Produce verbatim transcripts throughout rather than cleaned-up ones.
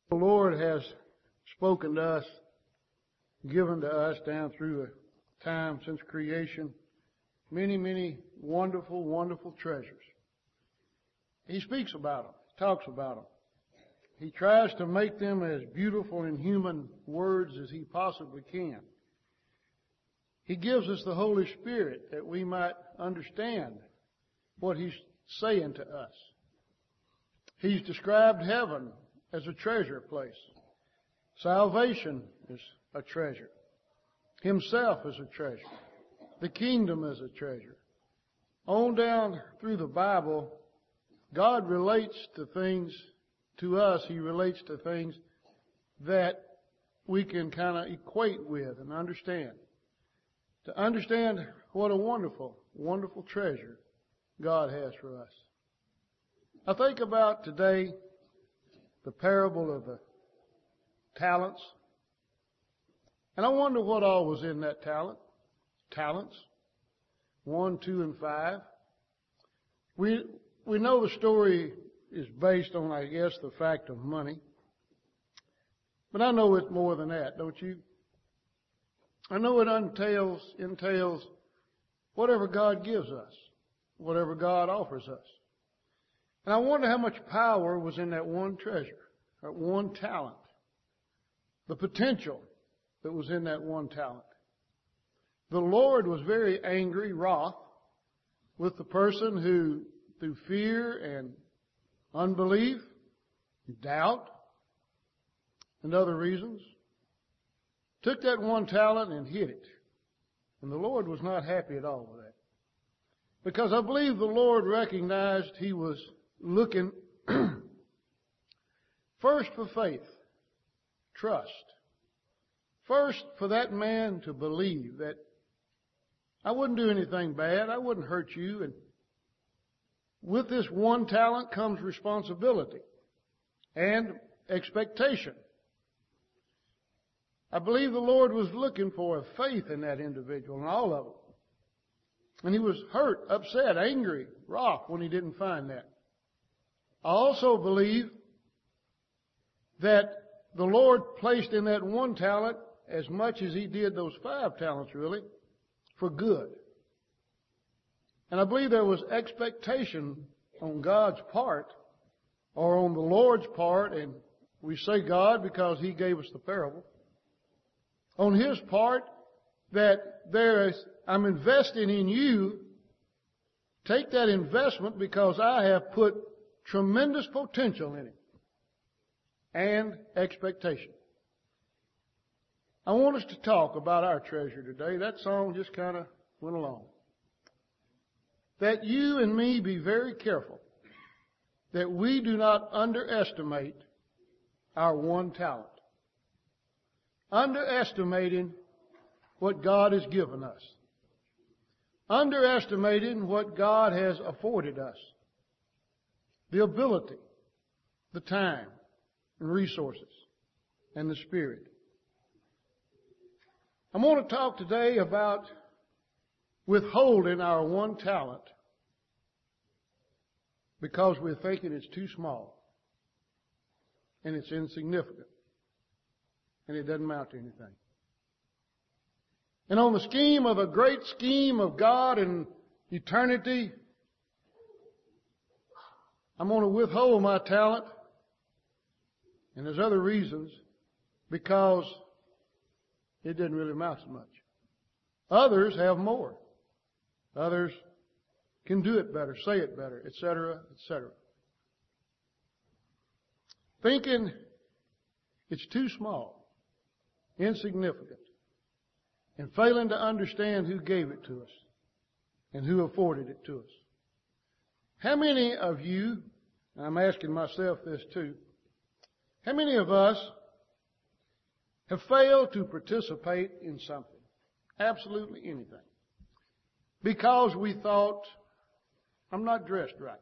The Lord has spoken to us, given to us down through a time since creation, many, many wonderful, wonderful treasures. He speaks about them, talks about them. He tries to make them as beautiful in human words as he possibly can. He gives us the Holy Spirit that we might understand what he's saying to us. He's described heaven as a treasure place. Salvation is a treasure. Himself is a treasure. The kingdom is a treasure. On down through the Bible, God relates to things, to us, He relates to things that we can kind of equate with and understand. To understand what a wonderful, wonderful treasure God has for us. I think about today the parable of the talents. And I wonder what all was in that talent. Talents. One, two, and five. We, we know the story is based on, I guess, the fact of money. But I know it's more than that, don't you? I know it entails, entails whatever God gives us, whatever God offers us. And I wonder how much power was in that one treasure, that one talent, the potential that was in that one talent. The Lord was very angry, wroth, with the person who, through fear and unbelief, doubt, and other reasons, took that one talent and hid it. And the Lord was not happy at all with that. Because I believe the Lord recognized He was looking first for faith, trust. First for that man to believe that I wouldn't do anything bad, I wouldn't hurt you. And with this one talent comes responsibility and expectation. I believe the Lord was looking for a faith in that individual, and all of them. And He was hurt, upset, angry, wroth when He didn't find that. I also believe that the Lord placed in that one talent as much as He did those five talents, really, for good. And I believe there was expectation on God's part, or on the Lord's part, and we say God because He gave us the parable, on His part, that there is, I'm investing in you. Take that investment because I have put tremendous potential in it and expectation. I want us to talk about our treasure today. That song just kind of went along. That you and me be very careful that we do not underestimate our one talent. Underestimating what God has given us. Underestimating what God has afforded us. The ability, the time, and resources, and the Spirit. I'm going to talk today about withholding our one talent because we're thinking it's too small and it's insignificant and it doesn't amount to anything. And on the scheme of a great scheme of God and eternity, I'm going to withhold my talent, and there's other reasons, because it didn't really amount to much. Others have more. Others can do it better, say it better, et cetera, et cetera. Thinking it's too small, insignificant, and failing to understand who gave it to us and who afforded it to us. How many of you, and I'm asking myself this too, how many of us have failed to participate in something, absolutely anything, because we thought, I'm not dressed right.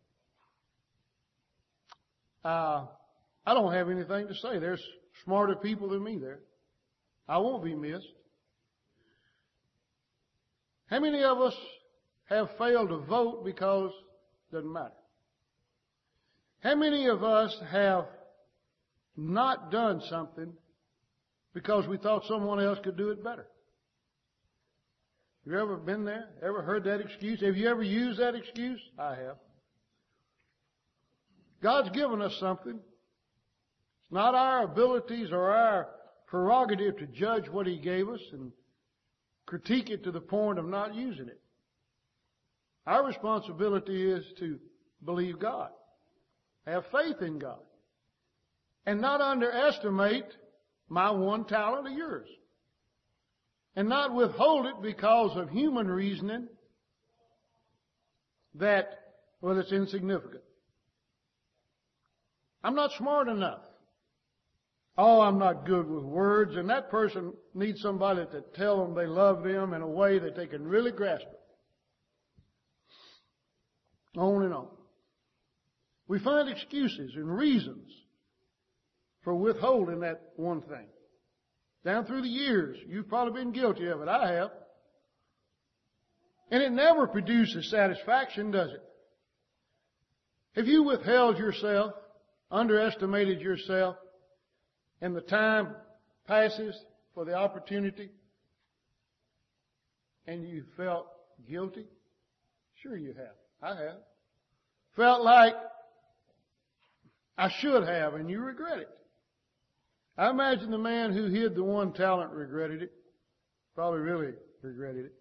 Uh, I don't have anything to say. There's smarter people than me there. I won't be missed. How many of us have failed to vote because it doesn't matter? How many of us have not done something because we thought someone else could do it better. Have you ever been there? Ever heard that excuse? Have you ever used that excuse? I have. God's given us something. It's not our abilities or our prerogative to judge what He gave us and critique it to the point of not using it. Our responsibility is to believe God, have faith in God, and not underestimate my one talent or yours, and not withhold it because of human reasoning that, well, it's insignificant. I'm not smart enough. Oh, I'm not good with words, and that person needs somebody to tell them they love them in a way that they can really grasp it. On and on. We find excuses and reasons for withholding that one thing. Down through the years, you've probably been guilty of it. I have. And it never produces satisfaction, does it? Have you withheld yourself, underestimated yourself, and the time passes for the opportunity, and you felt guilty? Sure you have. I have. Felt like I should have, and you regret it. I imagine the man who hid the one talent regretted it. Probably really regretted it.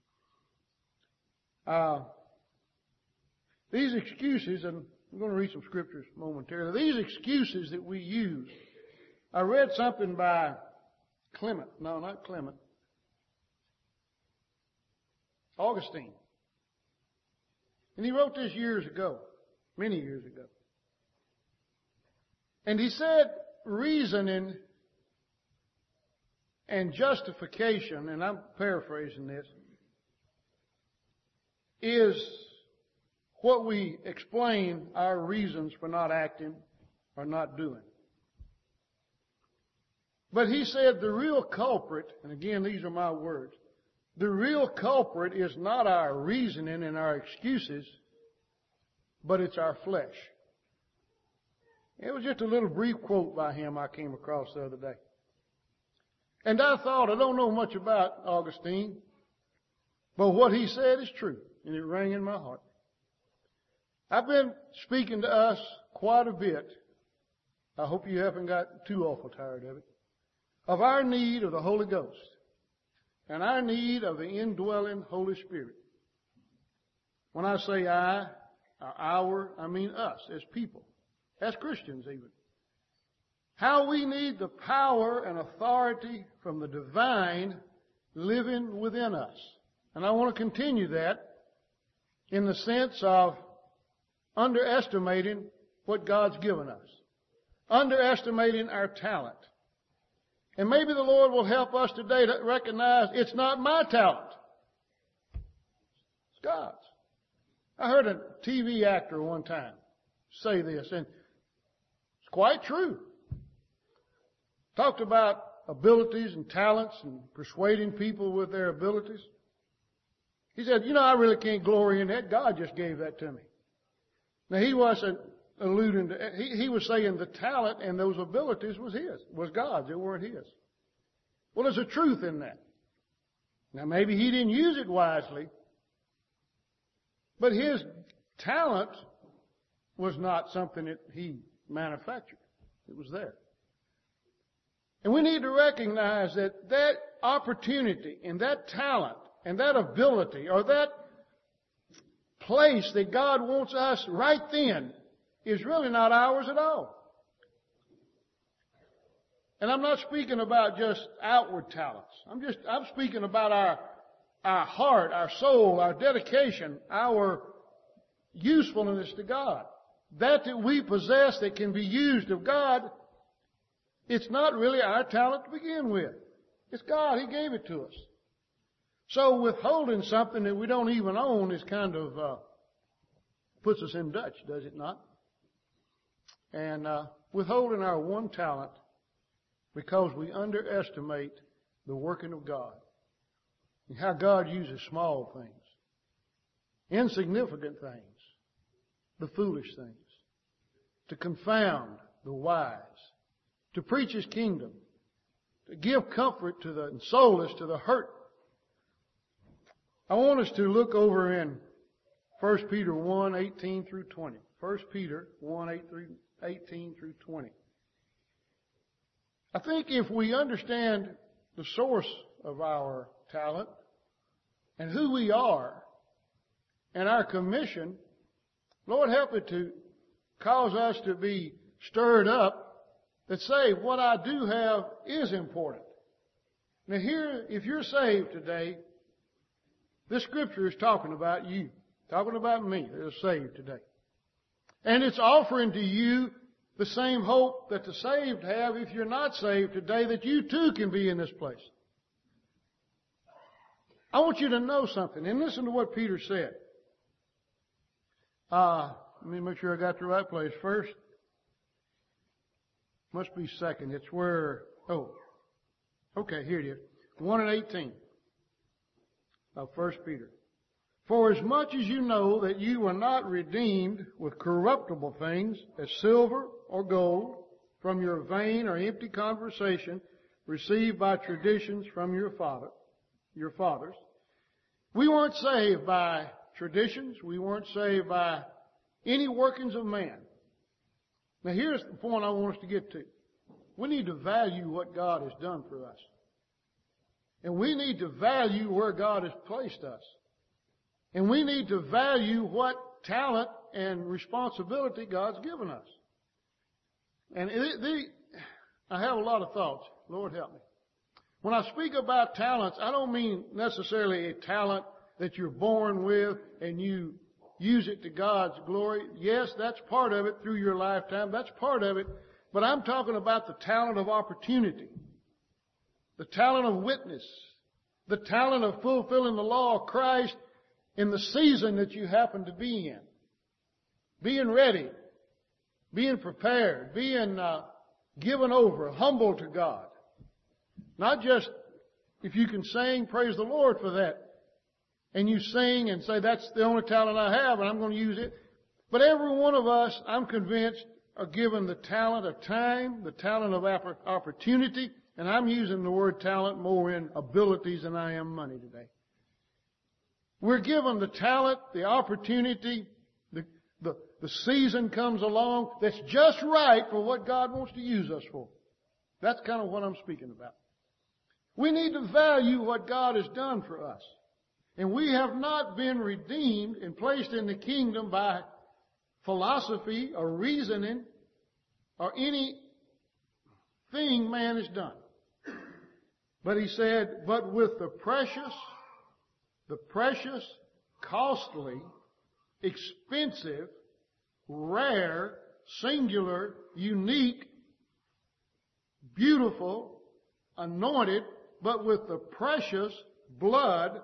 Uh, these excuses, and I'm going to read some scriptures momentarily. These excuses that we use. I read something by Clement. No, not Clement. Augustine. And he wrote this years ago, many years ago. And he said reasoning and justification, and I'm paraphrasing this, is what we explain our reasons for not acting or not doing. But he said the real culprit, and again these are my words, the real culprit is not our reasoning and our excuses, but it's our flesh. It was just a little brief quote by him I came across the other day. And I thought, I don't know much about Augustine, but what he said is true, and it rang in my heart. I've been speaking to us quite a bit. I hope you haven't got too awful tired of it. Of our need of the Holy Ghost and our need of the indwelling Holy Spirit. When I say I, or our, I mean us as people, as Christians even. How we need the power and authority from the divine living within us. And I want to continue that in the sense of underestimating what God's given us. Underestimating our talent. And maybe the Lord will help us today to recognize it's not my talent. It's God's. I heard a T V actor one time say this, and it's quite true. Talked about abilities and talents and persuading people with their abilities. He said, you know, I really can't glory in that. God just gave that to me. Now, he wasn't alluding to, he, he was saying the talent and those abilities was his, was God's. They weren't his. Well, there's a truth in that. Now, maybe he didn't use it wisely, but his talent was not something that he manufactured. It was there. And we need to recognize that that opportunity and that talent and that ability or that place that God wants us right then is really not ours at all. And I'm not speaking about just outward talents. I'm just, I'm speaking about our, our heart, our soul, our dedication, our usefulness to God. That that we possess that can be used of God, it's not really our talent to begin with. It's God. He gave it to us. So withholding something that we don't even own is kind of, uh, puts us in Dutch, does it not? And, uh, withholding our one talent because we underestimate the working of God and how God uses small things, insignificant things, the foolish things, to confound the wise. to preach His kingdom, to give comfort to the and solace to the hurt. I want us to look over in First Peter one, eighteen through twenty. First Peter one, eighteen through twenty. I think if we understand the source of our talent and who we are and our commission, Lord, help it to cause us to be stirred up that say what I do have is important. Now here, if you're saved today, this scripture is talking about you, talking about me that is saved today. And it's offering to you the same hope that the saved have if you're not saved today, that you too can be in this place. I want you to know something, and listen to what Peter said. Uh, let me make sure I got the right place first. Must be second. It's where, oh, okay, here it is. one and eighteen of First Peter. For as much as you know that you were not redeemed with corruptible things as silver or gold from your vain or empty conversation received by traditions from your father, your fathers. We weren't saved by traditions. We weren't saved by any workings of man. Now here's the point I want us to get to. We need to value what God has done for us. And we need to value where God has placed us. And we need to value what talent and responsibility God's given us. And it, the, I have a lot of thoughts. Lord help me. When I speak about talents, I don't mean necessarily a talent that you're born with and you use it to God's glory. Yes, that's part of it through your lifetime. That's part of it. But I'm talking about the talent of opportunity, the talent of witness, the talent of fulfilling the law of Christ in the season that you happen to be in. Being ready, being prepared, being uh, given over, humble to God. Not just if you can sing, praise the Lord for that. And you sing and say, that's the only talent I have and I'm going to use it. But every one of us, I'm convinced, are given the talent of time, the talent of opportunity, and I'm using the word talent more in abilities than I am money today. We're given the talent, the opportunity, the, the, the season comes along that's just right for what God wants to use us for. That's kind of what I'm speaking about. We need to value what God has done for us. And we have not been redeemed and placed in the kingdom by philosophy or reasoning or anything man has done. But he said, but with the precious, the precious, costly, expensive, rare, singular, unique, beautiful, anointed, but with the precious blood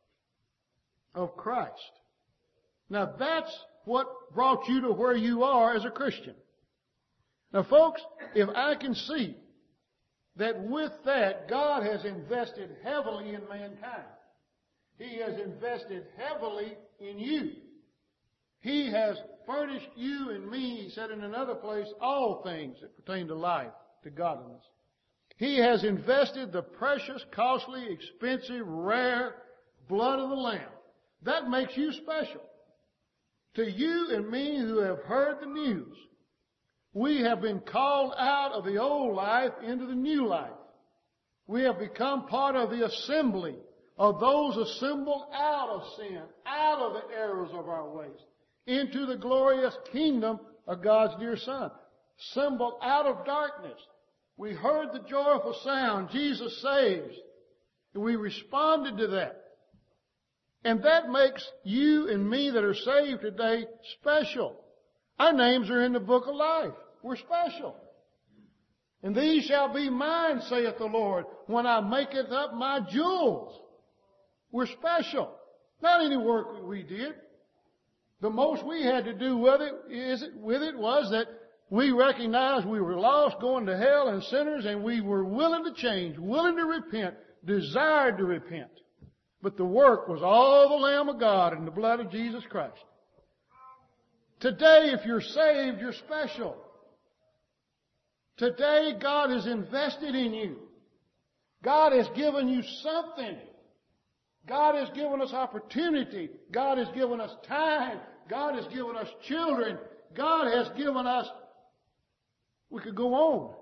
of Christ. Now that's what brought you to where you are as a Christian. Now folks, if I can see that with that God has invested heavily in mankind. He has invested heavily in you. He has furnished you and me, he said in another place, all things that pertain to life, to godliness. He has invested the precious, costly, expensive, rare blood of the Lamb. That makes you special. To you and me who have heard the news, we have been called out of the old life into the new life. We have become part of the assembly of those assembled out of sin, out of the errors of our ways, into the glorious kingdom of God's dear Son. Assembled out of darkness. We heard the joyful sound, Jesus saves. And we responded to that. And that makes you and me that are saved today special. Our names are in the book of life. We're special. And these shall be mine, saith the Lord, when I maketh up my jewels. We're special. Not any work that we did. The most we had to do with it, is it, with it was that we recognized we were lost, going to hell and sinners, and we were willing to change, willing to repent, desired to repent. But the work was all the Lamb of God and the blood of Jesus Christ. Today, if you're saved, you're special. Today, God has invested in you. God has given you something. God has given us opportunity. God has given us time. God has given us children. God has given us, we could go on.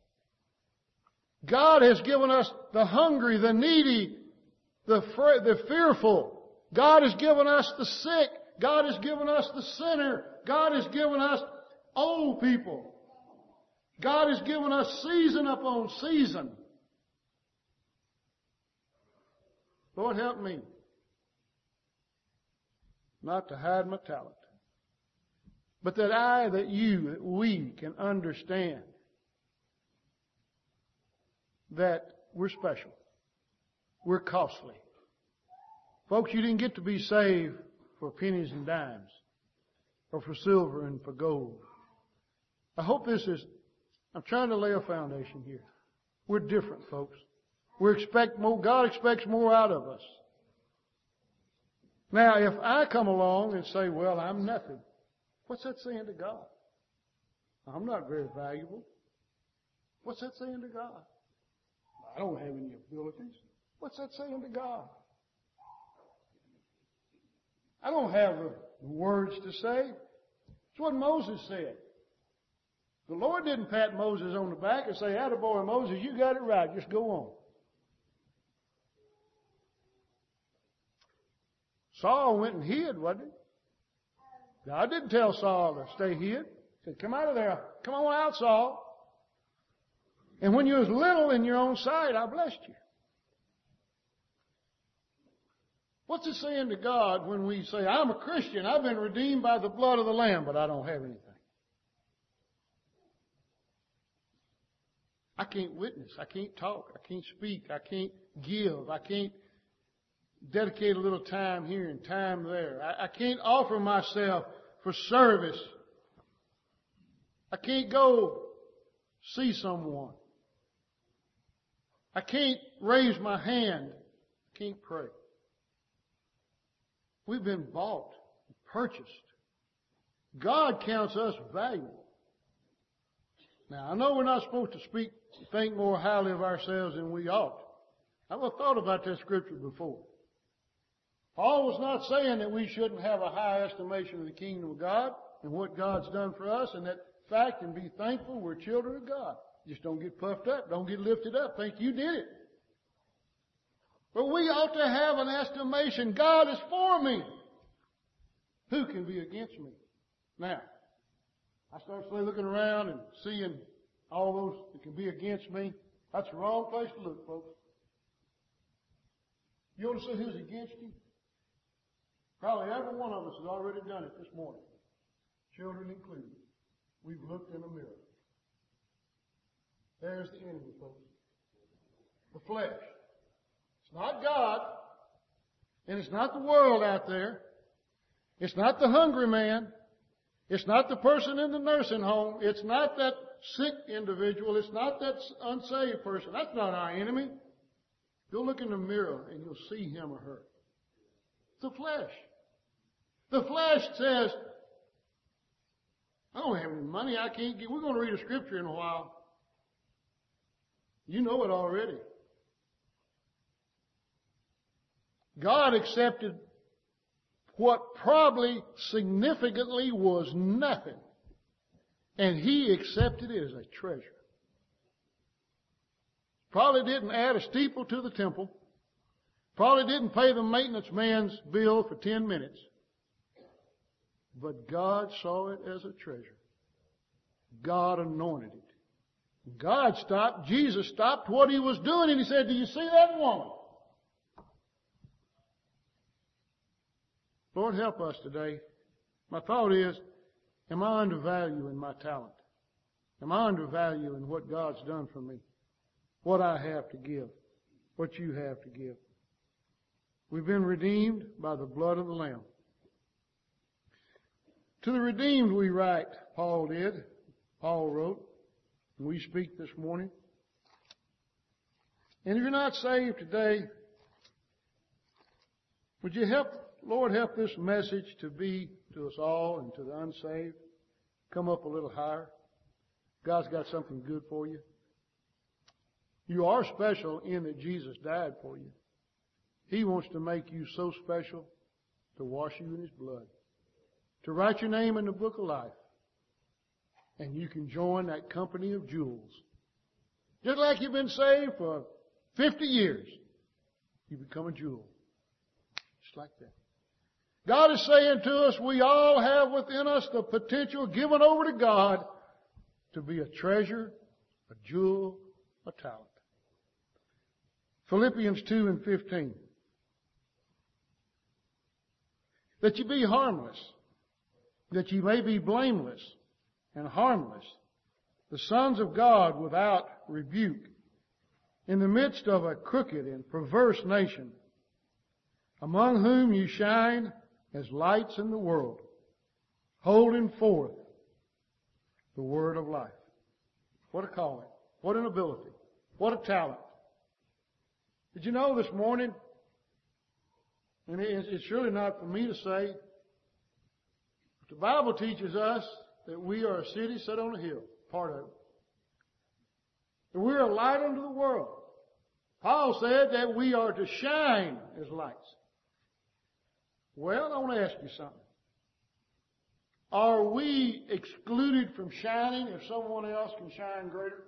God has given us the hungry, the needy, the, the fearful. God has given us the sick. God has given us the sinner. God has given us old people. God has given us season upon season. Lord, help me not to hide my talent, but that I, that you, that we can understand that we're special. We're costly. Folks, you didn't get to be saved for pennies and dimes or for silver and for gold. I hope this is, I'm trying to lay a foundation here. We're different, folks. We expect more, God expects more out of us. Now, if I come along and say, well, I'm nothing, what's that saying to God? I'm not very valuable. What's that saying to God? I don't have any abilities. What's that saying to God? I don't have the words to say. It's what Moses said. The Lord didn't pat Moses on the back and say, attaboy, Moses, you got it right. Just go on. Saul went and hid, wasn't he? God didn't tell Saul to stay hid. He said, come out of there. Come on out, Saul. And when you was little in your own sight, I blessed you. What's it saying to God when we say, I'm a Christian, I've been redeemed by the blood of the Lamb, but I don't have anything? I can't witness. I can't talk. I can't speak. I can't give. I can't dedicate a little time here and time there. I, I can't offer myself for service. I can't go see someone. I can't raise my hand. I can't pray. We've been bought, purchased. God counts us valuable. Now, I know we're not supposed to speak, think more highly of ourselves than we ought. I've thought about that scripture before. Paul was not saying that we shouldn't have a high estimation of the kingdom of God and what God's done for us, and that fact and be thankful we're children of God. Just don't get puffed up. Don't get lifted up. Think you did it. But we ought to have an estimation. God is for me. Who can be against me? Now, I start looking around and seeing all those that can be against me. That's the wrong place to look, folks. You want to see who's against you? Probably every one of us has already done it this morning. Children included. We've looked in a mirror. There's the enemy, folks. The flesh. It's not God. And it's not the world out there. It's not the hungry man. It's not the person in the nursing home. It's not that sick individual. It's not that unsaved person. That's not our enemy. Go look in the mirror and you'll see him or her. The flesh. The flesh says, I don't have any money. I can't get. We're going to read a scripture in a while. You know it already. God accepted what probably significantly was nothing, and He accepted it as a treasure. Probably didn't add a steeple to the temple. Probably didn't pay the maintenance man's bill for ten minutes. But God saw it as a treasure. God anointed it. God stopped, Jesus stopped what He was doing, and He said, do you see that woman? Lord, help us today. My thought is, am I undervaluing my talent? Am I undervaluing what God's done for me? What I have to give? What you have to give? We've been redeemed by the blood of the Lamb. To the redeemed we write, Paul did. Paul wrote. We speak this morning. And if you're not saved today, would you help, Lord, help this message to be to us all and to the unsaved come up a little higher? God's got something good for you. You are special in that Jesus died for you. He wants to make you so special to wash you in His blood, to write your name in the book of life. And you can join that company of jewels. Just like you've been saved for fifty years, you become a jewel. Just like that. God is saying to us, we all have within us the potential given over to God to be a treasure, a jewel, a talent. Philippians two and fifteen. That you be harmless, that you may be blameless and harmless, the sons of God without rebuke, in the midst of a crooked and perverse nation, among whom you shine as lights in the world, holding forth the word of life. What a calling. What an ability. What a talent. Did you know this morning, and it's surely not for me to say, but the Bible teaches us that we are a city set on a hill, part of it. And we're a light unto the world. Paul said that we are to shine as lights. Well, I want to ask you something. Are we excluded from shining if someone else can shine greater?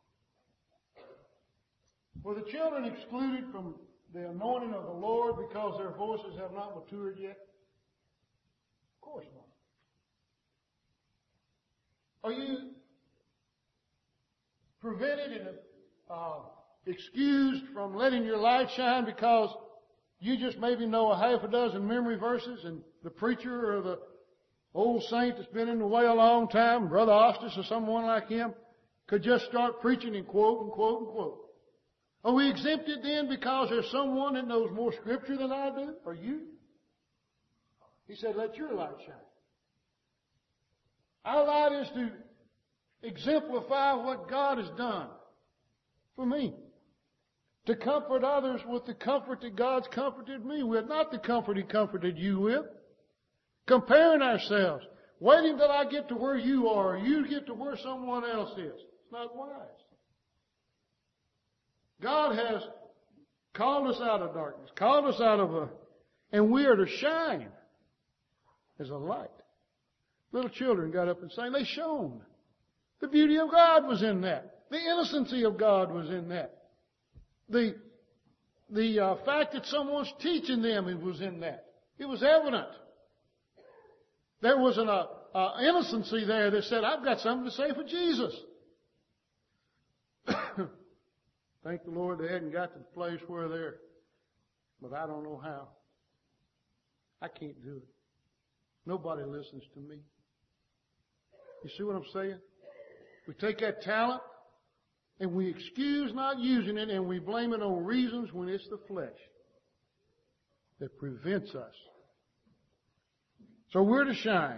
Were the children excluded from the anointing of the Lord because their voices have not matured yet? Of course not. Are you prevented and uh, excused from letting your light shine because you just maybe know a half a dozen memory verses and the preacher or the old saint that's been in the way a long time, Brother Ostis or someone like him, could just start preaching and quote and quote and quote? Are we exempted then because there's someone that knows more Scripture than I do? Or you? He said, let your light shine. Our light is to exemplify what God has done for me. To comfort others with the comfort that God's comforted me with. Not the comfort He comforted you with. Comparing ourselves. Waiting until I get to where you are or you get to where someone else is. It's not wise. God has called us out of darkness, called us out of a, and we are to shine as a light. Little children got up and sang, they shone. The beauty of God was in that. The innocency of God was in that. The, the uh, fact that someone's teaching them, it was in that. It was evident. There was an uh, uh, innocency there that said, I've got something to say for Jesus. Thank the Lord they hadn't got to the place where they're, but I don't know how. I can't do it. Nobody listens to me. You see what I'm saying? We take that talent and we excuse not using it and we blame it on reasons when it's the flesh that prevents us. So we're to shine.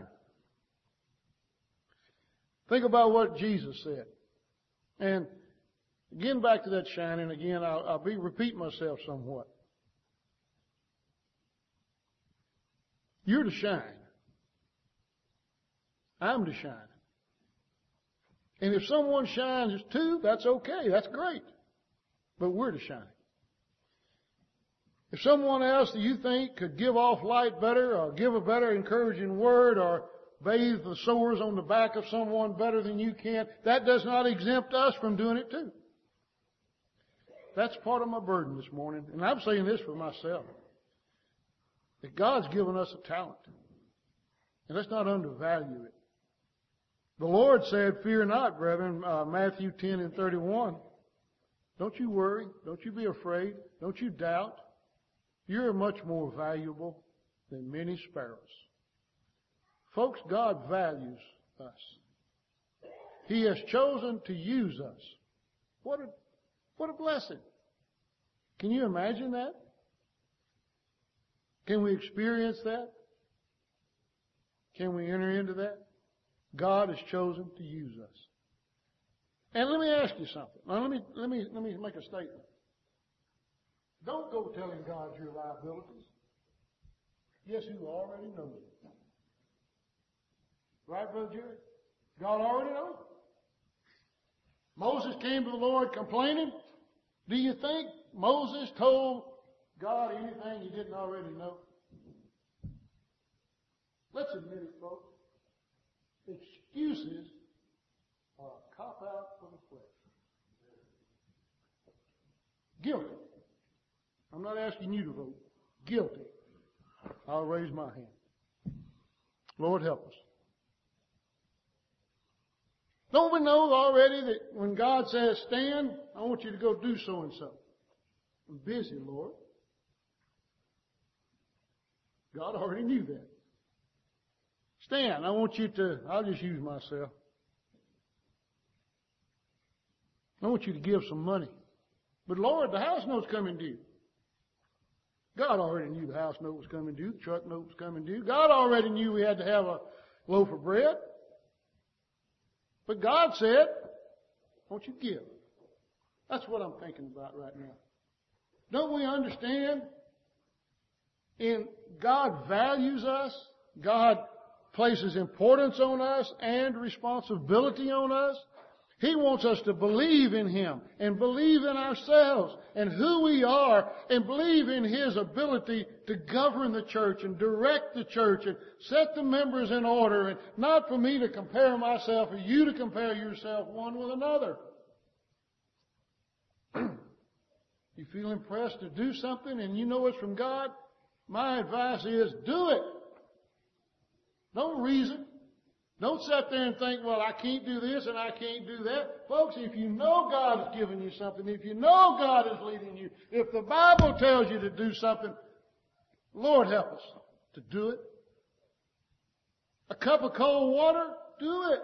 Think about what Jesus said. And again, back to that shining, again, I'll, I'll be repeating myself somewhat. You're to shine. I'm to shine. And if someone shines too, that's okay. That's great. But we're to shine. If someone else that you think could give off light better or give a better encouraging word or bathe the sores on the back of someone better than you can, that does not exempt us from doing it too. That's part of my burden this morning. And I'm saying this for myself. That God's given us a talent. And let's not undervalue it. The Lord said, fear not, brethren, uh, Matthew ten and thirty-one. Don't you worry. Don't you be afraid. Don't you doubt. You're much more valuable than many sparrows. Folks, God values us. He has chosen to use us. What a, what a blessing. Can you imagine that? Can we experience that? Can we enter into that? God has chosen to use us. And let me ask you something. Now let me let me let me make a statement. Don't go telling God your liabilities. Yes, He already knows it. Right, Brother Jerry? God already knows. Moses came to the Lord complaining. Do you think Moses told God anything he didn't already know? Let's admit it, folks. Excuses are a cop-out for the flesh. Guilty. I'm not asking you to vote. Guilty. I'll raise my hand. Lord, help us. Don't we know already that when God says stand, I want you to go do so and so? I'm busy, Lord. God already knew that. Stand, I want you to, I'll just use myself. I want you to give some money. But Lord, the house note's coming due. God already knew the house note was coming due, the truck note was coming due. God already knew we had to have a loaf of bread. But God said, won't you give? That's what I'm thinking about right now. Don't we understand? In God values us. God places importance on us and responsibility on us. He wants us to believe in Him and believe in ourselves and who we are and believe in His ability to govern the church and direct the church and set the members in order, and not for me to compare myself or you to compare yourself one with another. You feel impressed to do something and you know it's from God? My advice is do it. Don't reason. Don't sit there and think, well, I can't do this and I can't do that. Folks, if you know God has given you something, if you know God is leading you, if the Bible tells you to do something, Lord help us to do it. A cup of cold water, do it.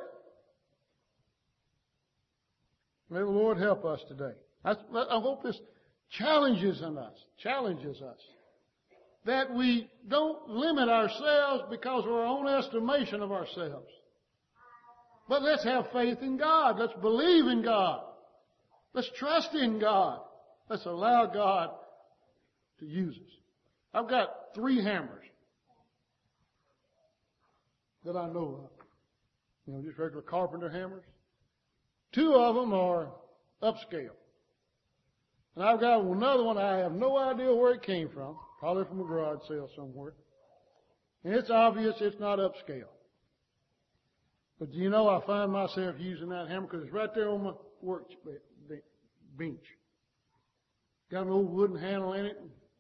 May the Lord help us today. I, I hope this challenges in us, challenges us. That we don't limit ourselves because of our own estimation of ourselves. But let's have faith in God. Let's believe in God. Let's trust in God. Let's allow God to use us. I've got three hammers that I know of. You know, just regular carpenter hammers. Two of them are upscale. And I've got another one I have no idea where it came from. Probably from a garage sale somewhere. And it's obvious it's not upscale. But do you know, I find myself using that hammer because it's right there on my work bench. Got an old wooden handle in it.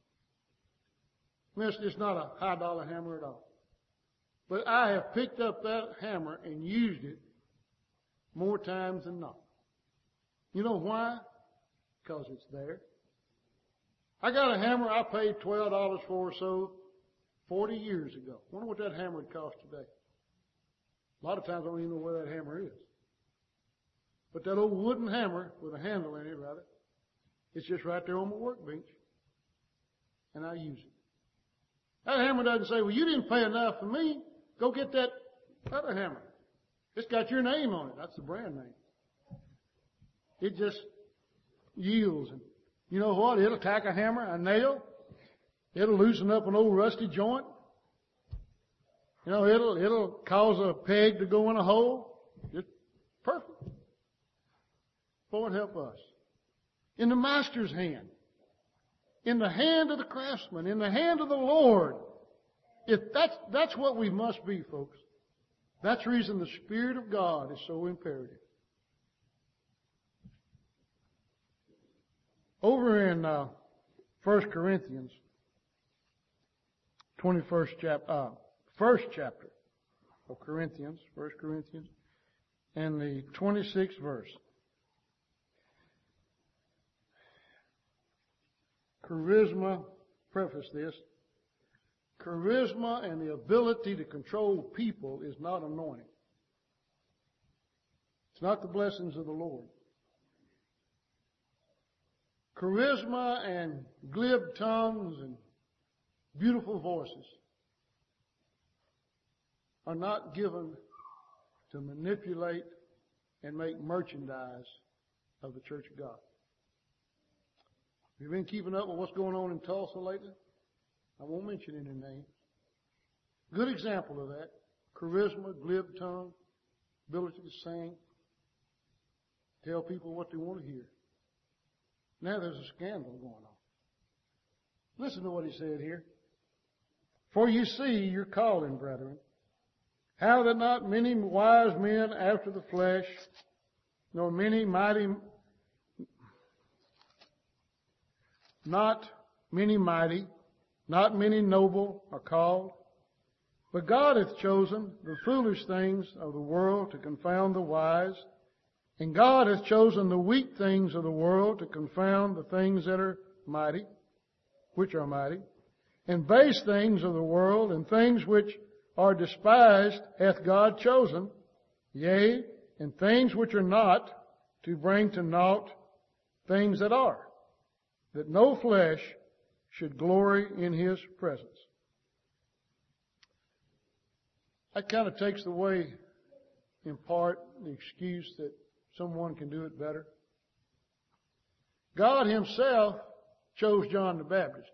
It's just not a high dollar hammer at all. But I have picked up that hammer and used it more times than not. You know why? Because it's there. I got a hammer I paid twelve dollars for or so forty years ago. I wonder what that hammer would cost today. A lot of times I don't even know where that hammer is. But that old wooden hammer with a handle in it, rather, it's just right there on my workbench. And I use it. That hammer doesn't say, well, you didn't pay enough for me. Go get that other hammer. It's got your name on it. That's the brand name. It just yields. And you know what? It'll tack a hammer, a nail. It'll loosen up an old rusty joint. You know, it'll, it'll cause a peg to go in a hole. It's perfect. Lord help us. In the master's hand. In the hand of the craftsman. In the hand of the Lord. If that's, that's what we must be, folks. That's the reason the Spirit of God is so imperative. Over in uh, First Corinthians, twenty-first chapter, uh, first chapter of Corinthians, First Corinthians, and the twenty-sixth verse. Charisma, preface this. Charisma and the ability to control people is not anointing. It's not the blessings of the Lord. Charisma and glib tongues and beautiful voices are not given to manipulate and make merchandise of the Church of God. Have you been keeping up with what's going on in Tulsa lately? I won't mention any names. Good example of that. Charisma, glib tongue, ability to sing. tell people what they want to hear. Now there's a scandal going on. Listen to what he said here. For you see your calling, brethren, how that not many wise men after the flesh, nor many mighty, not many mighty, not many noble are called. But God hath chosen the foolish things of the world to confound the wise, and God hath chosen the weak things of the world to confound the things that are mighty, which are mighty, and base things of the world, and things which are despised hath God chosen, yea, and things which are not, to bring to naught things that are, that no flesh should glory in His presence. That kind of takes away, in part, the excuse that someone can do it better. God Himself chose John the Baptist.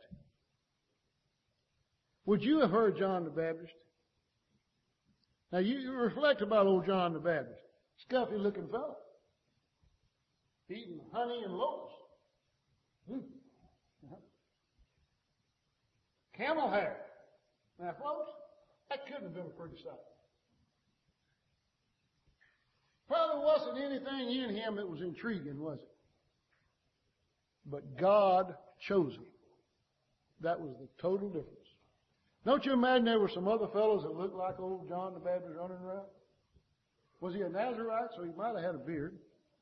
Would you have heard John the Baptist? Now you, you reflect about old John the Baptist. Scuffy looking fellow. Eating honey and locusts. Hmm. Uh-huh. Camel hair. Now folks, that couldn't have been a pretty sight. Probably wasn't anything in him that was intriguing, was it? But God chose him. That was the total difference. Don't you imagine there were some other fellows that looked like old John the Baptist running around? Was he a Nazarite? So he might have had a beard.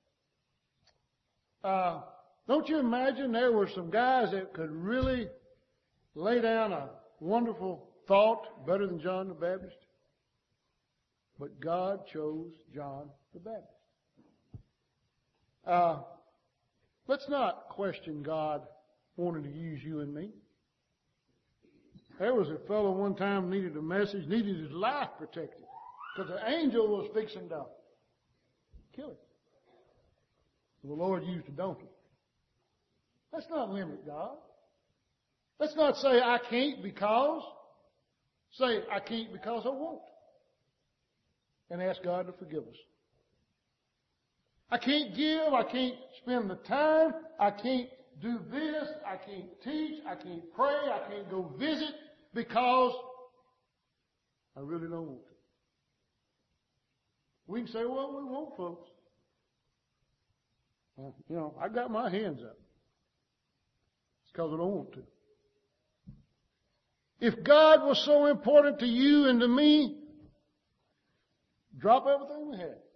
Uh, don't you imagine there were some guys that could really lay down a wonderful thought better than John the Baptist? But God chose John the Baptist. Uh, let's not question God wanting to use you and me. There was a fellow one time needed a message, needed his life protected, because an angel was fixing to kill him. The Lord used a donkey. Let's not limit God. Let's not say, I can't because. Say, I can't because I won't. And ask God to forgive us. I can't give. I can't spend the time. I can't do this. I can't teach. I can't pray. I can't go visit because I really don't want to. We can say, well, we won't, folks. Well, you know, I got my hands up. It's because I don't want to. If God was so important to you and to me, drop everything we had.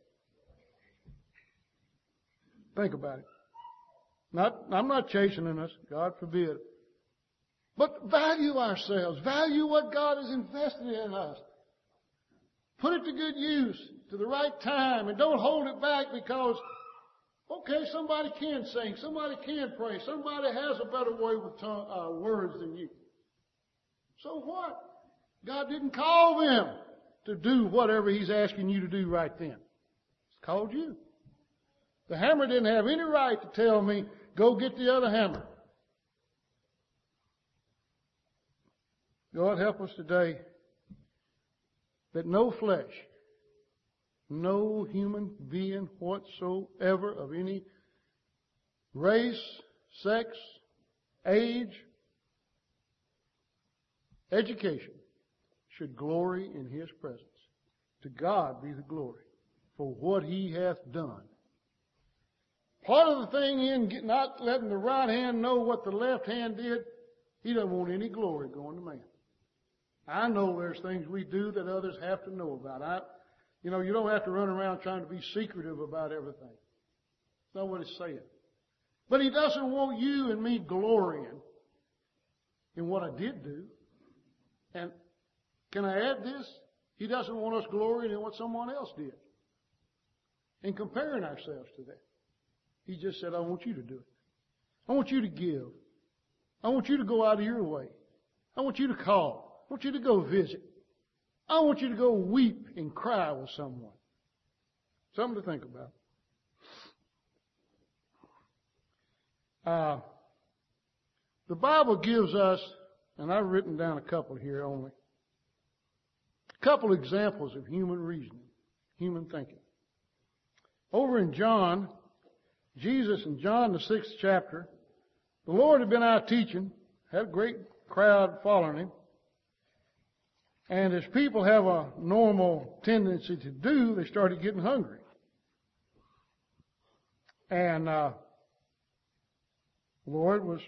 Think about it. Not, I'm not chastening us, God forbid. But value ourselves. Value what God has invested in us. Put it to good use, to the right time, and don't hold it back because, okay, somebody can sing, somebody can pray, somebody has a better way with tongue, uh, words than you. So what? God didn't call them to do whatever He's asking you to do right then. He's called you. The hammer didn't have any right to tell me, go get the other hammer. God help us today that no flesh, no human being whatsoever of any race, sex, age, education should glory in His presence. To God be the glory for what He hath done. Part of the thing in not letting the right hand know what the left hand did, He doesn't want any glory going to man. I know there's things we do that others have to know about. I, you know, you don't have to run around trying to be secretive about everything. That's not what it's saying. But He doesn't want you and me glorying in what I did do. And can I add this? He doesn't want us glorying in what someone else did and comparing ourselves to that. He just said, I want you to do it. I want you to give. I want you to go out of your way. I want you to call. I want you to go visit. I want you to go weep and cry with someone. Something to think about. Uh, the Bible gives us, and I've written down a couple here only, a couple examples of human reasoning, human thinking. Over in John Jesus in John the sixth chapter, the Lord had been out teaching, had a great crowd following him. And as people have a normal tendency to do, they started getting hungry. And uh, the Lord was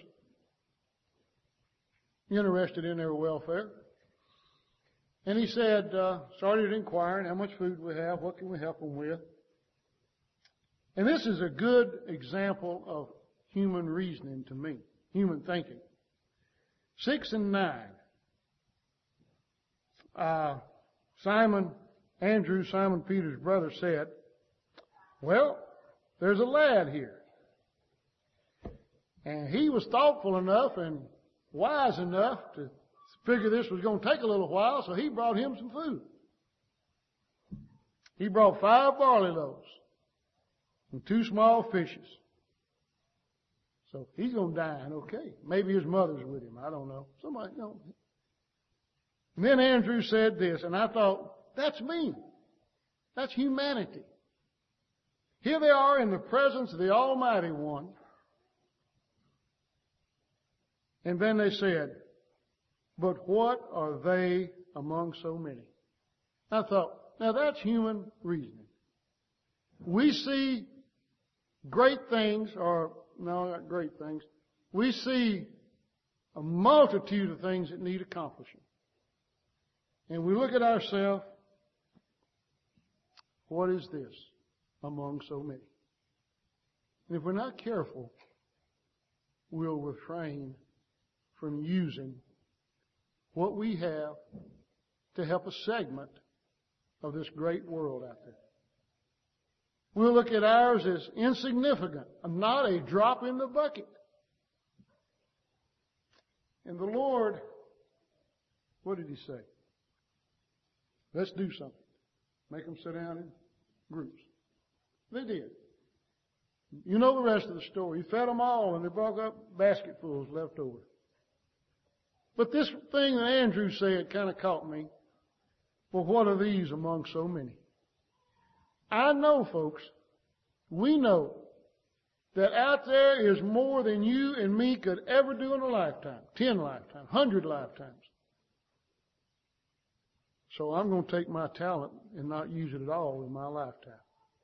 interested in their welfare. And he said, uh, started inquiring how much food we have, what can we help them with. And this is a good example of human reasoning to me, human thinking. Six and nine. Uh, Simon, Andrew, Simon Peter's brother, said, well, there's a lad here. And he was thoughtful enough and wise enough to figure this was going to take a little while, so he brought him some food. He brought five barley loaves and two small fishes. So he's going to dine, okay. Maybe his mother's with him. I don't know. Somebody, you know. And then Andrew said this, and I thought, that's me. That's humanity. Here they are in the presence of the Almighty One. And then they said, but what are they among so many? I thought, now that's human reasoning. We see great things, or no, not great things. We see a multitude of things that need accomplishing. And we look at ourselves, what is this among so many? And if we're not careful, we'll refrain from using what we have to help a segment of this great world out there. We'll look at ours as insignificant, not a drop in the bucket. And the Lord, what did He say? Let's do something. Make them sit down in groups. They did. You know the rest of the story. He fed them all, and they brought up basketfuls left over. But this thing that Andrew said kind of caught me. Well, what are these among so many? I know, folks, we know that out there is more than you and me could ever do in a lifetime. Ten lifetimes, hundred lifetimes. So I'm going to take my talent and not use it at all in my lifetime.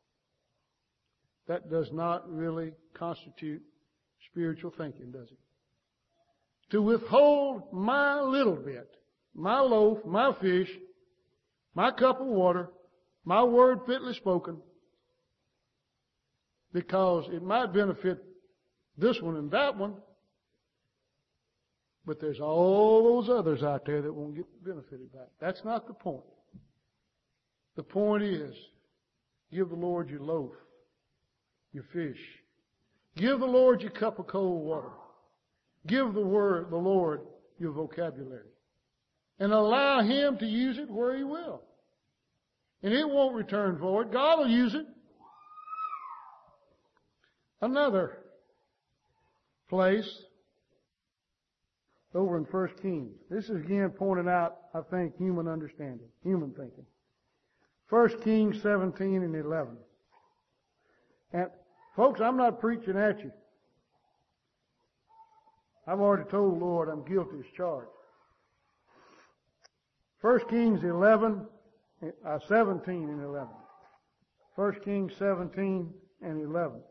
That does not really constitute spiritual thinking, does it? To withhold my little bit, my loaf, my fish, my cup of water, my word fitly spoken, because it might benefit this one and that one, but there's all those others out there that won't get benefited by it. That's not the point. The point is, give the Lord your loaf, your fish. Give the Lord your cup of cold water. Give the word, the Lord, your vocabulary. And allow Him to use it where He will. And it won't return void. God will use it. Another place over in First Kings. This is again pointing out, I think, human understanding, human thinking. First Kings seventeen and eleven. And folks, I'm not preaching at you. I've already told the Lord I'm guilty as charged. First Kings eleven, uh, seventeen and eleven. First Kings seventeen and eleven.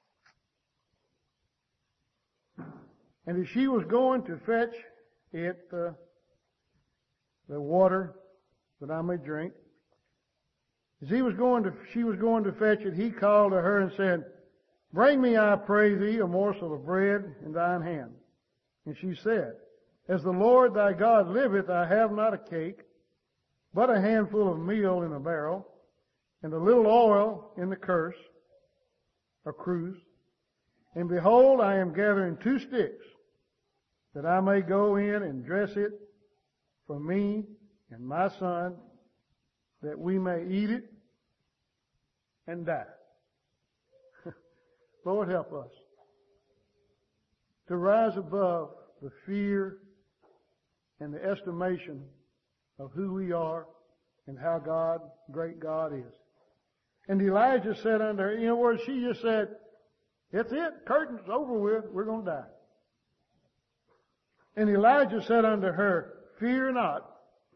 And as she was going to fetch it, uh, the water that I may drink, as he was going to, she was going to fetch it, he called to her and said, bring me, I pray thee, a morsel of bread in thine hand. And she said, as the Lord thy God liveth, I have not a cake, but a handful of meal in a barrel, and a little oil in the curse, or cruse. And behold, I am gathering two sticks, that I may go in and dress it for me and my son, that we may eat it and die. Lord, help us to rise above the fear and the estimation of who we are and how God, great God is. And Elijah said unto her, in other words, she just said, It's it. Curtain's over with. We're going to die. And Elijah said unto her, Fear not.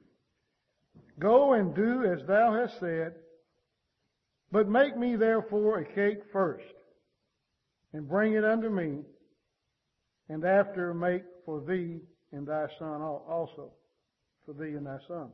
Go and do as thou hast said, but make me therefore a cake first, and bring it unto me, and after make for thee and thy son also, for thee and thy son.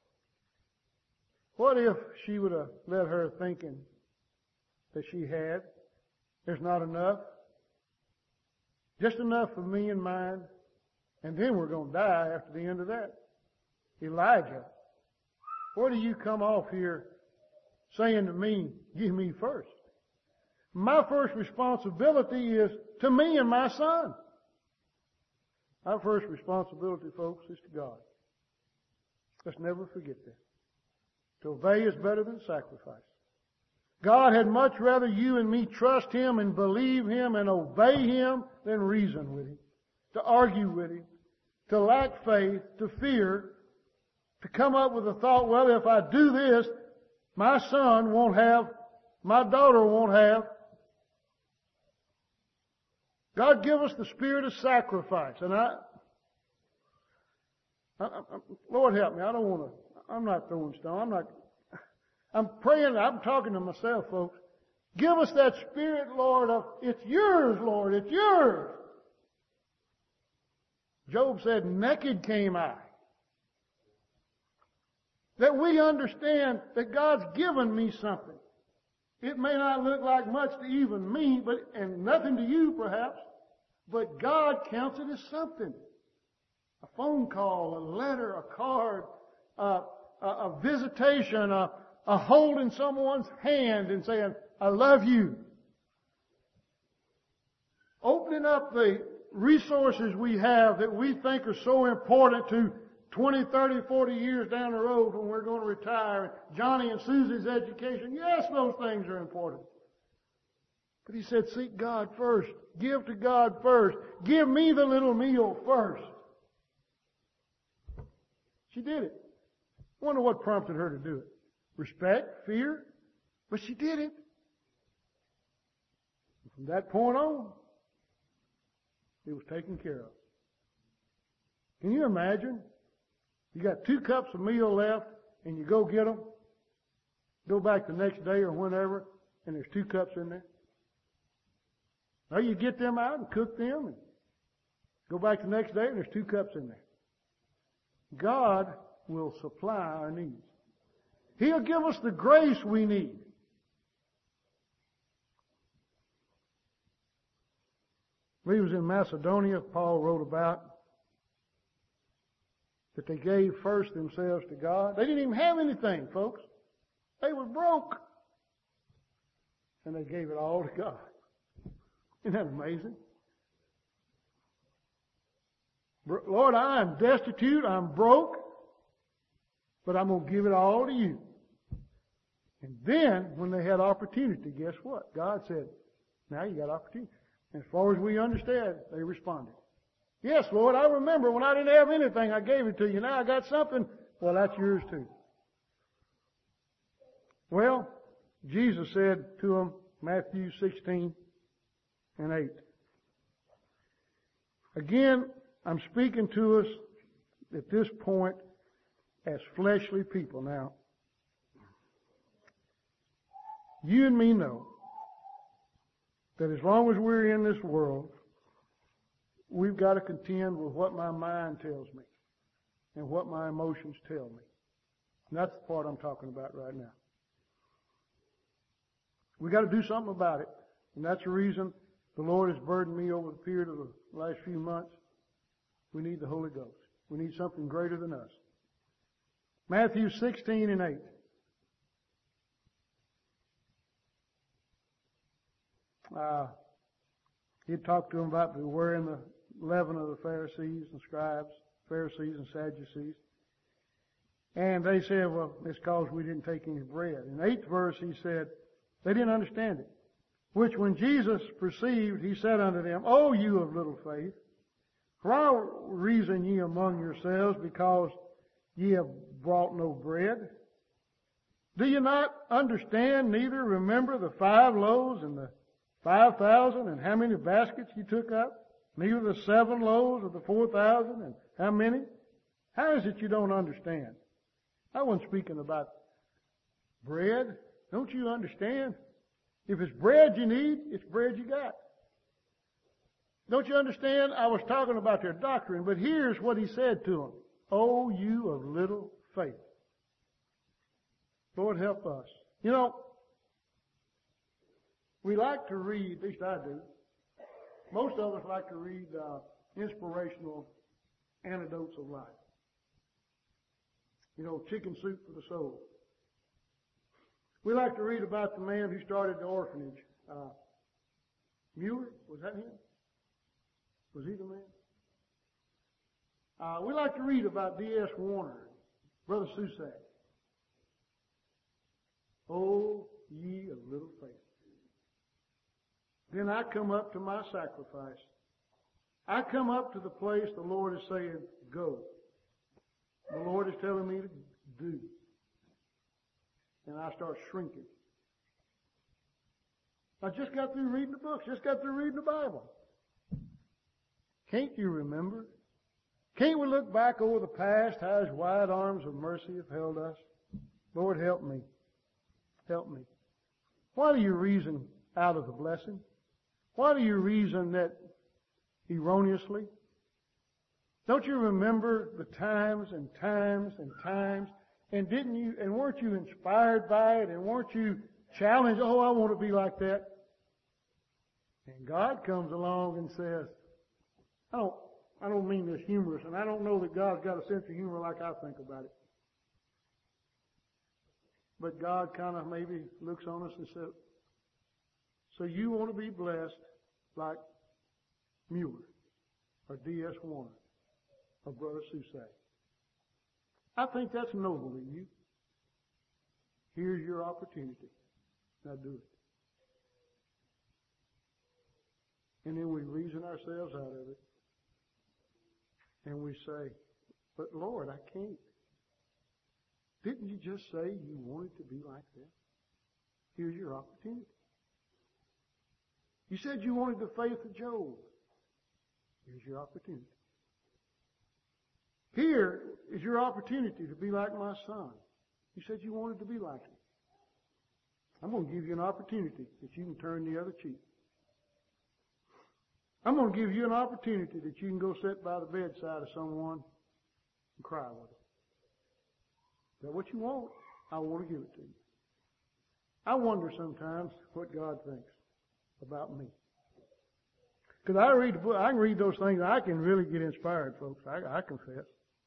What if she would have let her thinking that she had, there's not enough, just enough for me and mine, and then we're going to die after the end of that. Elijah, what do you come off here saying to me, give me first? My first responsibility is to me and my son. Our first responsibility, folks, is to God. Let's never forget that. To obey is better than sacrifice. God had much rather you and me trust Him and believe Him and obey Him than reason with Him, to argue with Him, to lack faith, to fear, to come up with the thought, well, if I do this, my son won't have, my daughter won't have. God give us the spirit of sacrifice. And I, I, I Lord help me, I don't want to, I'm not throwing stone. I'm not, I'm praying, I'm talking to myself, folks. Give us that spirit, Lord, of, it's yours, Lord, it's yours. Job said, naked came I. That we understand that God's given me something. It may not look like much to even me, but, and nothing to you perhaps, but God counts it as something. A phone call, a letter, a card, a, a, a visitation, a, a holding someone's hand and saying, I love you. Opening up the resources we have that we think are so important to twenty, thirty, forty years down the road when we're going to retire. Johnny and Susie's education. Yes, those things are important. But he said, seek God first. Give to God first. Give me the little meal first. She did it. I wonder what prompted her to do it. Respect, fear, but she did it. From that point on, it was taken care of. Can you imagine? You got two cups of meal left, and you go get them. Go back the next day or whenever, and there's two cups in there. Now you get them out and cook them, and go back the next day, and there's two cups in there. God will supply our needs. He'll give us the grace we need. When he was in Macedonia, Paul wrote about that they gave first themselves to God. They didn't even have anything, folks. They were broke. And they gave it all to God. Isn't that amazing? Lord, I am destitute, I'm broke, but I'm going to give it all to you. And then, when they had opportunity, guess what? God said, now you got opportunity. And as far as we understand, they responded. Yes, Lord, I remember when I didn't have anything, I gave it to you. Now I got something. Well, that's yours too. Well, Jesus said to them, Matthew sixteen and eight. Again, I'm speaking to us at this point as fleshly people. Now, you and me know that as long as we're in this world, we've got to contend with what my mind tells me and what my emotions tell me. And that's the part I'm talking about right now. We've got to do something about it. And that's the reason the Lord has burdened me over the period of the last few months. We need the Holy Ghost. We need something greater than us. Matthew sixteen and eight. Uh, he had talked to them about beware in the leaven of the Pharisees and scribes, Pharisees and Sadducees. And they said, well, it's because we didn't take any bread. In the eighth verse, he said, they didn't understand it. Which when Jesus perceived, he said unto them, O you of little faith, why reason ye among yourselves because ye have brought no bread? Do you not understand, neither remember the five loaves and the five thousand and how many baskets you took up? Neither the seven loaves of the four thousand and how many? How is it you don't understand? I wasn't speaking about bread. Don't you understand? If it's bread you need, it's bread you got. Don't you understand? I was talking about their doctrine, but here's what he said to them. Oh, you of little faith. Lord, help us. You know, we like to read, at least I do. Most of us like to read uh, inspirational anecdotes of life. You know, chicken soup for the soul. We like to read about the man who started the orphanage. Uh, Mueller, was that him? Was he the man? Uh, we like to read about D S Warner, Brother Susak. Oh, ye of little faith. Then I come up to my sacrifice. I come up to the place the Lord is saying, go. The Lord is telling me to do. And I start shrinking. I just got through reading the books, just got through reading the Bible. Can't you remember? Can't we look back over the past, how His wide arms of mercy have held us? Lord, help me. Help me. Why do you reason out of the blessing? Why do you reason that erroneously? Don't you remember the times and times and times? And didn't you, and weren't you inspired by it? And weren't you challenged? Oh, I want to be like that. And God comes along and says, I don't, I don't mean this humorous, and I don't know that God's got a sense of humor like I think about it. But God kind of maybe looks on us and says, so you want to be blessed like Mueller or D S Warner or Brother Susak. I think that's noble in you. Here's your opportunity. Now do it. And then we reason ourselves out of it. And we say, but Lord, I can't. Didn't you just say you wanted to be like that? Here's your opportunity. You said you wanted the faith of Job. Here's your opportunity. Here is your opportunity to be like my son. You said you wanted to be like him. I'm going to give you an opportunity that you can turn the other cheek. I'm going to give you an opportunity that you can go sit by the bedside of someone and cry with them. Is that what you want? I want to give it to you. I wonder sometimes what God thinks about me. Because I read the book, I can read those things, I can really get inspired, folks. I, I confess.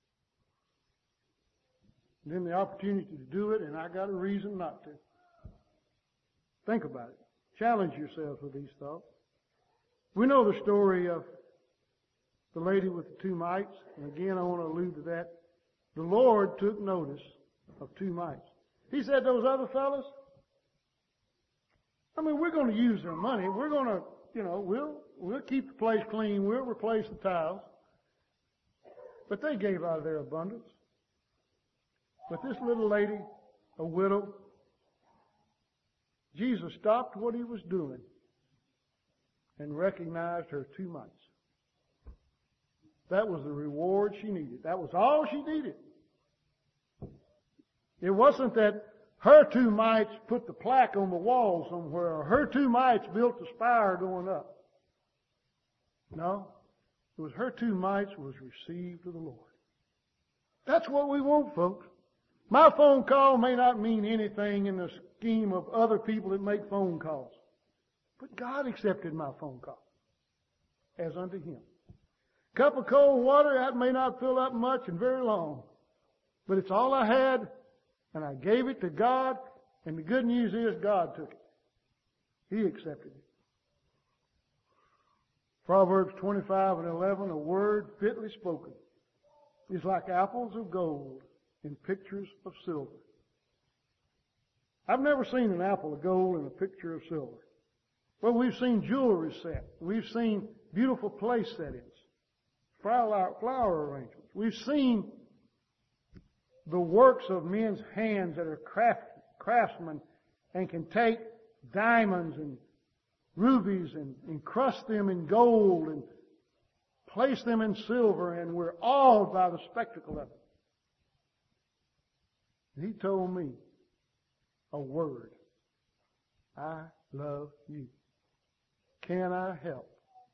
And then the opportunity to do it, and I got a reason not to. Think about it. Challenge yourselves with these thoughts. We know the story of the lady with the two mites, and again I want to allude to that. The Lord took notice of two mites. He said, those other fellas, I mean, we're going to use their money. We're going to, you know, we'll, we'll keep the place clean. We'll replace the tiles. But they gave out of their abundance. But this little lady, a widow, Jesus stopped what He was doing and recognized her two mites. That was the reward she needed. That was all she needed. It wasn't that her two mites put the plaque on the wall somewhere, or her two mites built the spire going up. No. It was her two mites was received to the Lord. That's what we want, folks. My phone call may not mean anything in the scheme of other people that make phone calls. But God accepted my phone call as unto Him. Cup of cold water, that may not fill up much and very long. But it's all I had, and I gave it to God, and the good news is God took it. He accepted it. Proverbs twenty-five and eleven, a word fitly spoken is like apples of gold in pictures of silver. I've never seen an apple of gold in a picture of silver. Well, we've seen jewelry set. We've seen beautiful place settings, flower, flower arrangements. We've seen the works of men's hands that are craft, craftsmen and can take diamonds and rubies and encrust them in gold and place them in silver, and we're awed by the spectacle of it. And he told me a word. I love you. Can I help?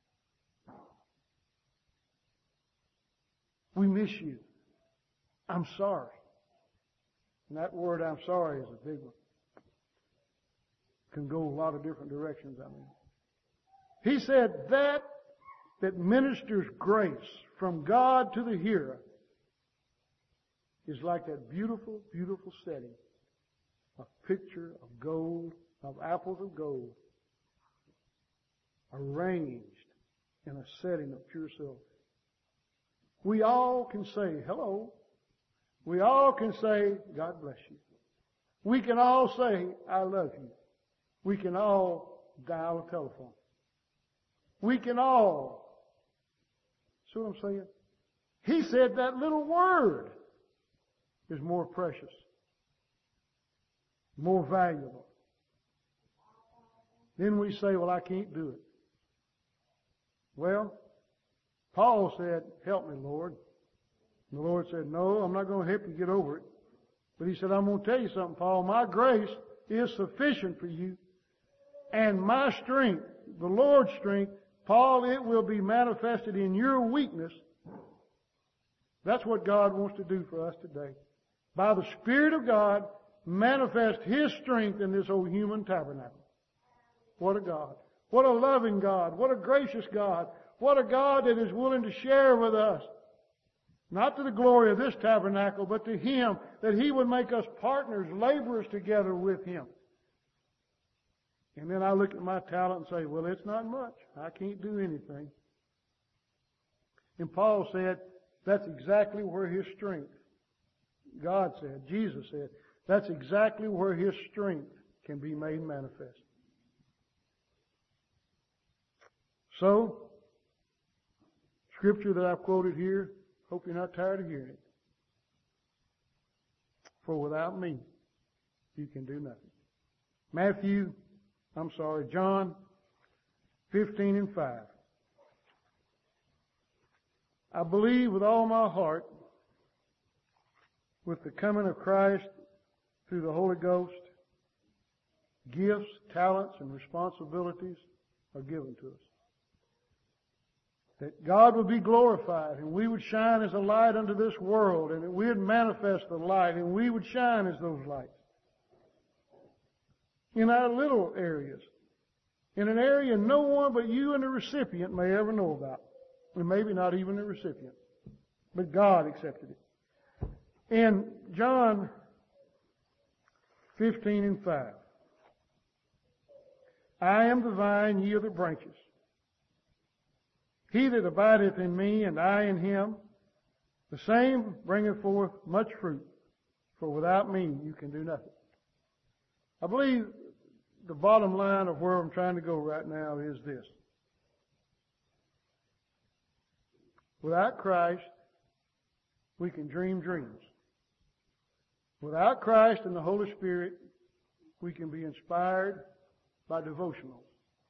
We miss you. I'm sorry. And that word, I'm sorry, is a big one. Can go a lot of different directions, I mean. He said that that ministers grace from God to the hearer is like that beautiful, beautiful setting. A picture of gold, of apples of gold, arranged in a setting of pure silver. We all can say hello. We all can say, God bless you. We can all say, I love you. We can all dial a telephone. We can all. See what I'm saying? He said that little word is more precious, more valuable. Then we say, well, I can't do it. Well, Paul said, help me, Lord. And the Lord said, no, I'm not going to help you get over it. But he said, I'm going to tell you something, Paul. My grace is sufficient for you. And my strength, the Lord's strength, Paul, it will be manifested in your weakness. That's what God wants to do for us today. By the Spirit of God, manifest His strength in this old human tabernacle. What a God. What a loving God. What a gracious God. What a God that is willing to share with us. Not to the glory of this tabernacle, but to Him, that He would make us partners, laborers together with Him. And then I look at my talent and say, well, it's not much. I can't do anything. And Paul said, that's exactly where his strength, God said, Jesus said, that's exactly where his strength can be made manifest. So, scripture that I've quoted here, hope you're not tired of hearing it. For without me, you can do nothing. Matthew, I'm sorry, John fifteen and five. I believe with all my heart, with the coming of Christ through the Holy Ghost, gifts, talents, and responsibilities are given to us. That God would be glorified, and we would shine as a light unto this world, and that we would manifest the light, and we would shine as those lights. In our little areas. In an area no one but you and the recipient may ever know about. And maybe not even the recipient. But God accepted it. In John fifteen and five. I am the vine, ye are the branches. He that abideth in me, and I in him, the same bringeth forth much fruit. For without me you can do nothing. I believe the bottom line of where I'm trying to go right now is this. Without Christ, we can dream dreams. Without Christ and the Holy Spirit, we can be inspired by devotionals.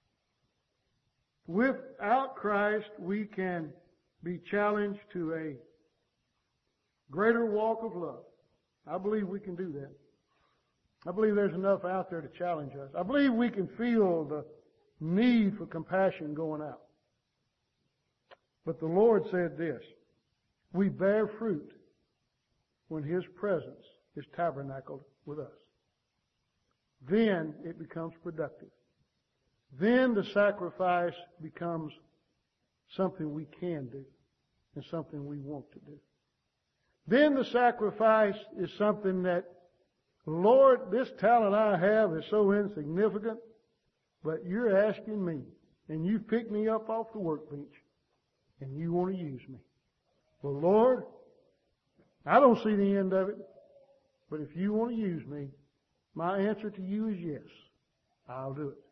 Without Christ, we can be challenged to a greater walk of love. I believe we can do that. I believe there's enough out there to challenge us. I believe we can feel the need for compassion going out. But the Lord said this, we bear fruit when His presence is tabernacled with us. Then it becomes productive. Then the sacrifice becomes something we can do and something we want to do. Then the sacrifice is something that, Lord, this talent I have is so insignificant, but you're asking me, and you picked me up off the workbench, and you want to use me. Well, Lord, I don't see the end of it, but if you want to use me, my answer to you is yes, I'll do it.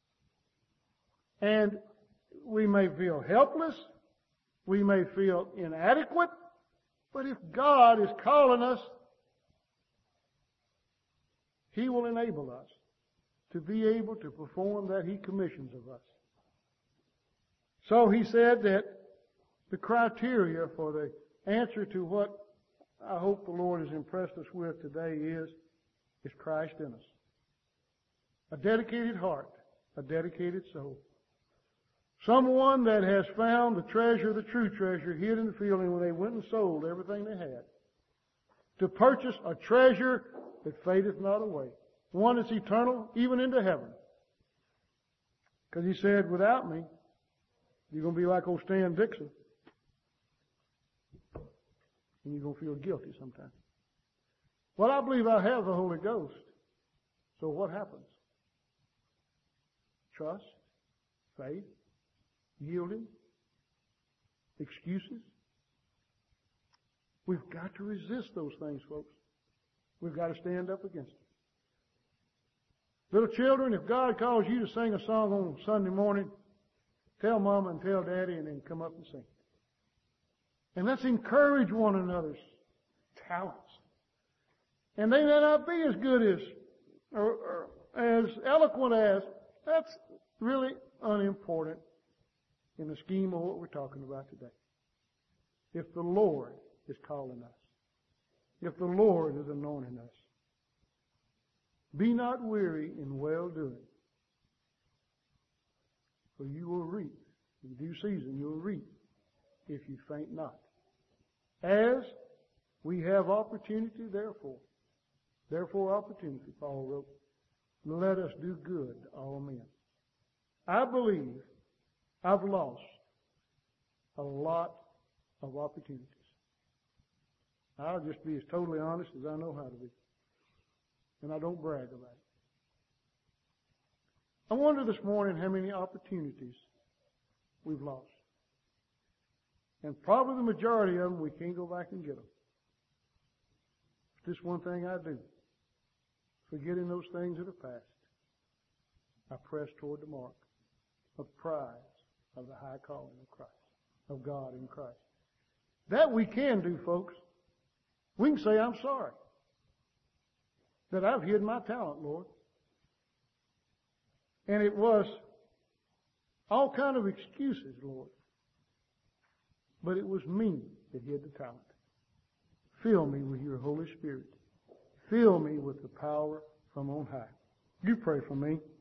And we may feel helpless, we may feel inadequate, but if God is calling us, He will enable us to be able to perform that He commissions of us. So He said that the criteria for the answer to what I hope the Lord has impressed us with today is, is Christ in us. A dedicated heart, a dedicated soul. Someone that has found the treasure, the true treasure, hid in the field, and when they went and sold everything they had to purchase a treasure that fadeth not away. One that's eternal, even into heaven. Because He said, without me, you're going to be like old Stan Dixon. And you're going to feel guilty sometimes. Well, I believe I have the Holy Ghost. So what happens? Trust, faith, yielding, excuses. We've got to resist those things, folks. We've got to stand up against them. Little children, if God calls you to sing a song on Sunday morning, tell Mama and tell Daddy and then come up and sing. And let's encourage one another's talents. And they may not be as good as, or, or as eloquent as, that's really unimportant in the scheme of what we're talking about today. If the Lord is calling us, if the Lord is anointing us, be not weary in well-doing, for you will reap. In due season you will reap if you faint not. As we have opportunity, therefore, therefore opportunity, Paul wrote, let us do good to all men. I believe I've lost a lot of opportunities. I'll just be as totally honest as I know how to be. And I don't brag about it. I wonder this morning how many opportunities we've lost. And probably the majority of them we can't go back and get them. Just one thing I do. Forgetting those things that are past, I press toward the mark of prize of the high calling of Christ, of God in Christ. That we can do, folks. We can say, I'm sorry that I've hid my talent, Lord. And it was all kind of excuses, Lord. But it was me that hid the talent. Fill me with your Holy Spirit. Fill me with the power from on high. You pray for me.